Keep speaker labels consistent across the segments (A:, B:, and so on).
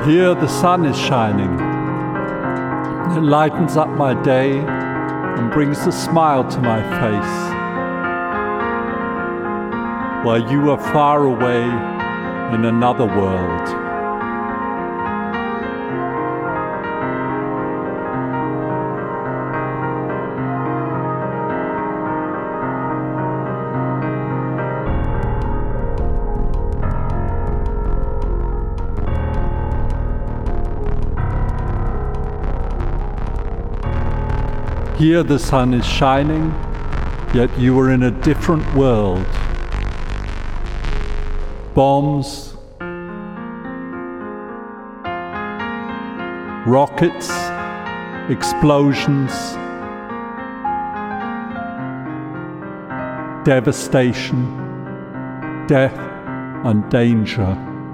A: Here the sun is shining. It lightens up my day and brings a smile to my face. While you are far away in another world. Here the sun is shining, yet you are in a different world. Bombs, rockets, explosions, devastation, death and danger.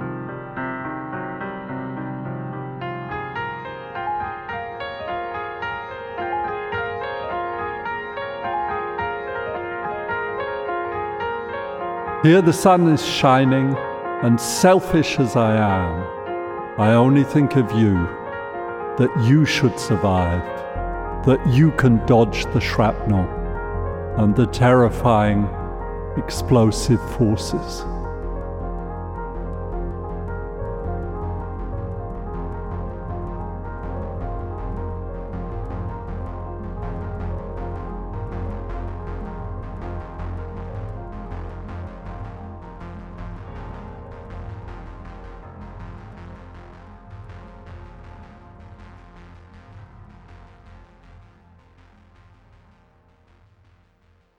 A: Here the sun is shining, and selfish as I am, I only think of you, that you should survive, that you can dodge the shrapnel and the terrifying explosive forces.